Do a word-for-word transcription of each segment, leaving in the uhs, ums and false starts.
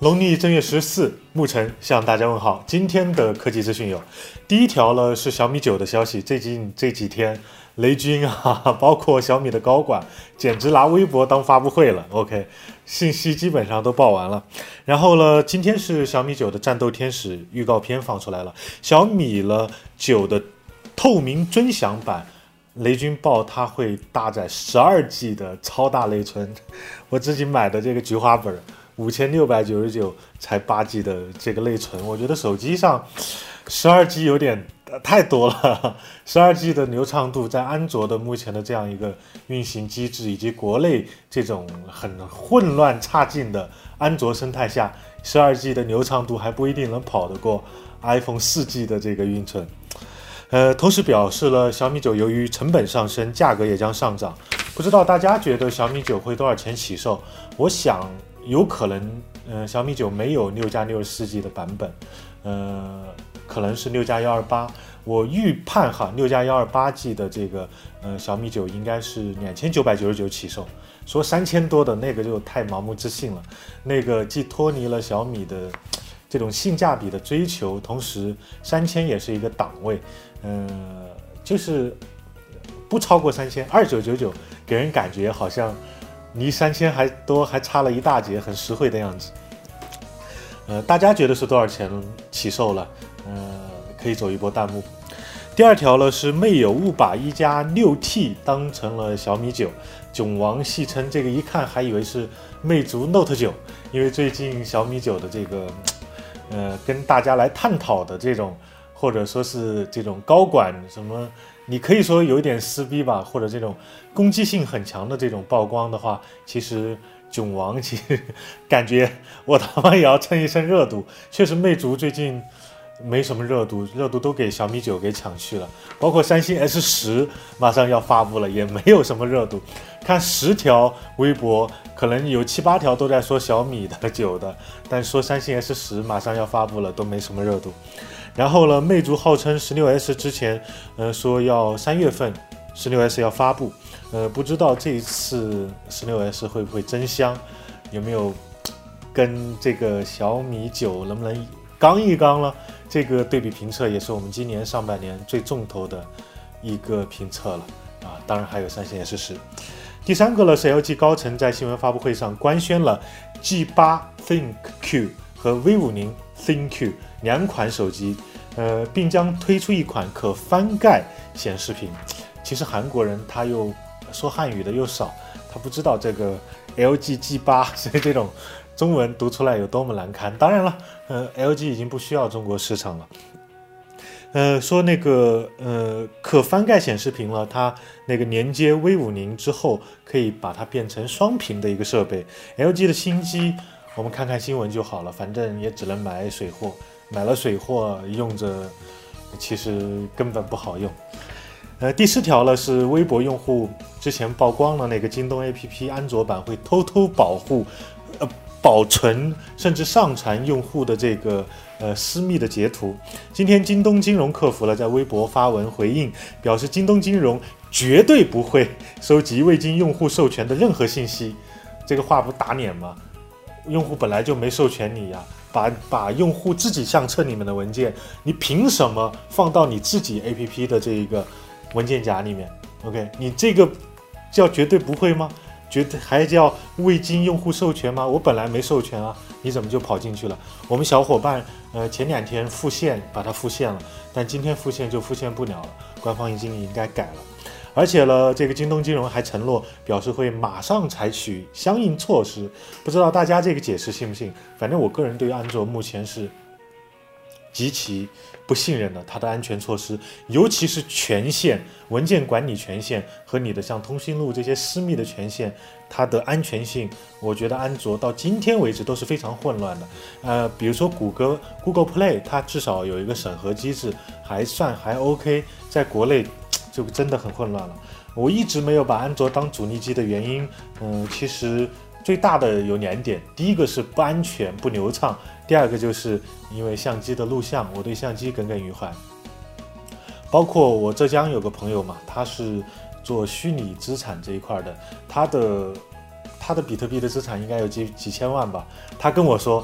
农历正月十四，牧晨向大家问好。今天的科技资讯有，第一条呢是小米九的消息。最近这几天，雷军啊，包括小米的高管，简直拿微博当发布会了。OK， 信息基本上都报完了。然后呢，今天是小米九的战斗天使预告片放出来了。小米了九的透明尊享版，雷军报它会搭载十二 G 的超大内存。我自己买的这个菊花本。五千六百九十九才八 G 的这个内存，我觉得手机上十二 G 有点太多了。十二 G 的流畅度在安卓的目前的这样一个运行机制以及国内这种很混乱差劲的安卓生态下，十二 G 的流畅度还不一定能跑得过 iPhone 四 G 的这个运存。呃，同时表示了小米九由于成本上升，价格也将上涨。不知道大家觉得小米九会多少钱起售？我想有可能，呃，小米九没有六加六十四 G 的版本，呃，可能是六加一二八。我预判哈，六加一二八 G 的这个，呃，小米九应该是两千九百九十九起售。说三千多的那个就太盲目自信了，那个既脱离了小米的这种性价比的追求，同时三千也是一个档位，呃，就是不超过三千，二九九九给人感觉好像离三千还多，还差了一大截，很实惠的样子。呃，大家觉得是多少钱起售了？呃，可以走一波弹幕。第二条呢是魅友误把一加六 T 当成了小米九，囧王戏称这个一看还以为是魅族 Note 九，因为最近小米九的这个，呃，跟大家来探讨的这种，或者说是这种高管什么。你可以说有一点撕逼吧，或者这种攻击性很强的这种曝光的话，其实囧王其实感觉我他妈也要蹭一身热度。确实魅族最近没什么热度，热度都给小米九给抢去了，包括三星 S 十 马上要发布了，也没有什么热度。看十条微博，可能有七八条都在说小米的九的，但说三星 S 十 马上要发布了，都没什么热度。然后呢，魅族号称 十六 S 之前，呃，说要三月份 十六 S 要发布，呃，不知道这一次 十六 S 会不会真香，有没有跟这个小米九能不能刚一刚了？这个对比评测也是我们今年上半年最重头的一个评测了啊，当然还有三星 S 十。第三个呢是 L G 高层在新闻发布会上官宣了 G 八 ThinQ 和 V 五十 ThinQ 两款手机，呃，并将推出一款可翻盖显示屏。其实韩国人他又说汉语的又少，他不知道这个 L G G 八，所以这种中文读出来有多么难堪。当然了，呃 ，L G 已经不需要中国市场了。呃，说那个呃可翻盖显示屏了，它那个连接 V 五十 之后，可以把它变成双屏的一个设备。L G 的新机，我们看看新闻就好了，反正也只能买水货，买了水货用着，其实根本不好用。呃，第四条呢是微博用户之前曝光了那个京东 A P P 安卓版会偷偷保护、呃保存甚至上传用户的这个呃私密的截图。今天京东金融客服呢在微博发文回应，表示京东金融绝对不会收集未经用户授权的任何信息。这个话不打脸吗？用户本来就没授权你呀、啊。把把用户自己相册里面的文件，你凭什么放到你自己 A P P 的这一个文件夹里面 ？OK， 你这个叫绝对不会吗？绝对还叫未经用户授权吗？我本来没授权啊，你怎么就跑进去了？我们小伙伴呃前两天复现把它复现了，但今天复现就复现不了了，官方已经应该改了。而且呢，这个京东金融还承诺表示会马上采取相应措施，不知道大家这个解释信不信？反正我个人对于安卓目前是极其不信任的，它的安全措施，尤其是权限、文件管理权限和你的像通讯录这些私密的权限，它的安全性，我觉得安卓到今天为止都是非常混乱的。呃，比如说谷歌 Google Play， 它至少有一个审核机制，还算还 OK， 在国内就真的很混乱了。我一直没有把安卓当主力机的原因，嗯，其实最大的有两点，第一个是不安全、不流畅，第二个就是因为相机的录像，我对相机耿耿于怀。包括我浙江有个朋友嘛，他是做虚拟资产这一块的，他的他的比特币的资产应该有几几千万吧，他跟我说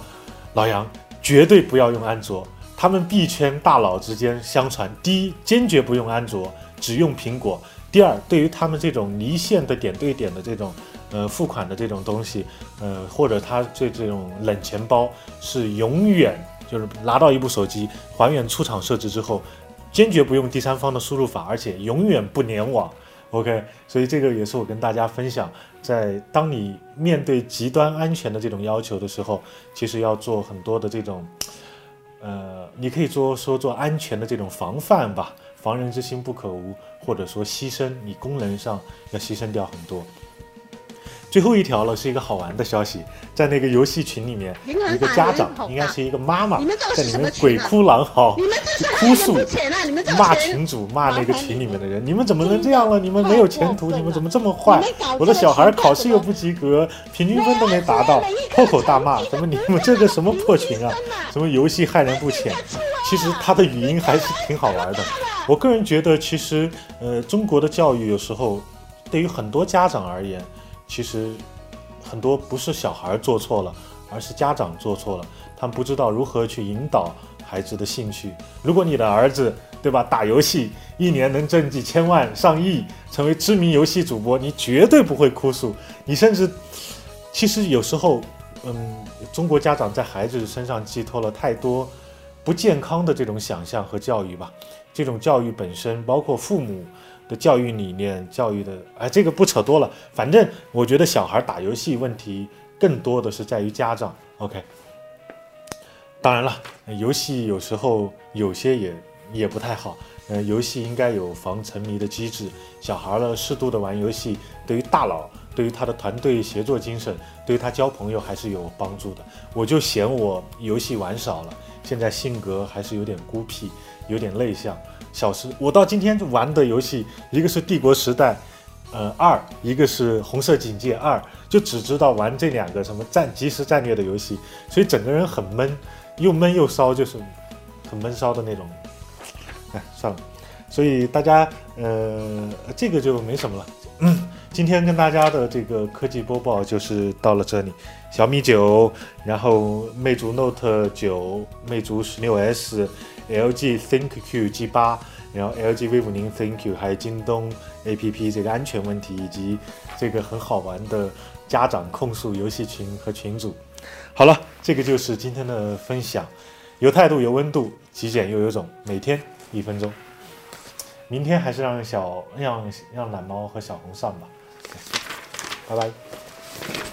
老杨绝对不要用安卓。他们币圈大佬之间相传，第一，坚决不用安卓，只用苹果；第二，对于他们这种离线的点对点的这种呃付款的这种东西，呃或者他这这种冷钱包是永远就是拿到一部手机还原出厂设置之后，坚决不用第三方的输入法，而且永远不联网。OK， 所以这个也是我跟大家分享，在当你面对极端安全的这种要求的时候，其实要做很多的这种。呃，你可以说说做安全的这种防范吧，防人之心不可无，或者说牺牲你功能上要牺牲掉很多。最后一条了，是一个好玩的消息，在那个游戏群里面，一个家长应该是一个妈妈，在里面鬼哭狼嚎，哭诉，骂群主，骂那个群里面的人，你们怎么能这样了？你们没有前途，你们怎么这么坏？我的小孩考试又不及格，平均分都没达到，破口大骂，怎么你们这个什么破群啊？什么游戏害人不浅？其实他的语音还是挺好玩的。我个人觉得，其实呃，中国的教育有时候对于很多家长而言。其实很多不是小孩做错了，而是家长做错了，他们不知道如何去引导孩子的兴趣。如果你的儿子，对吧，打游戏一年能挣几千万上亿，成为知名游戏主播，你绝对不会哭诉，你甚至其实有时候嗯，中国家长在孩子身上寄托了太多不健康的这种想象和教育吧。这种教育本身包括父母的教育理念，教育的，哎，这个不扯多了。反正我觉得小孩打游戏问题更多的是在于家长。OK， 当然了，游戏有时候有些也也不太好。呃，游戏应该有防沉迷的机制。小孩呢，适度的玩游戏，对于大脑，对于他的团队协作精神，对于他交朋友还是有帮助的。我就嫌我游戏玩少了，现在性格还是有点孤僻，有点内向。小时我到今天玩的游戏，一个是帝国时代，呃二，一个是红色警戒二，就只知道玩这两个什么战即时战略的游戏，所以整个人很闷，又闷又骚，就是很闷骚的那种。哎，算了，所以大家呃这个就没什么了。嗯，今天跟大家的这个科技播报就是到了这里。小米九，然后魅族 Note 九，魅族十六 S。L G ThinQ G 八，然后 L G Wave 零 ThinQ， 还有京东 A P P 这个安全问题，以及这个很好玩的家长控诉游戏群和群主。好了，这个就是今天的分享，有态度有温度，极简又有种，每天一分钟。明天还是让小让让懒猫和小红上吧，拜拜。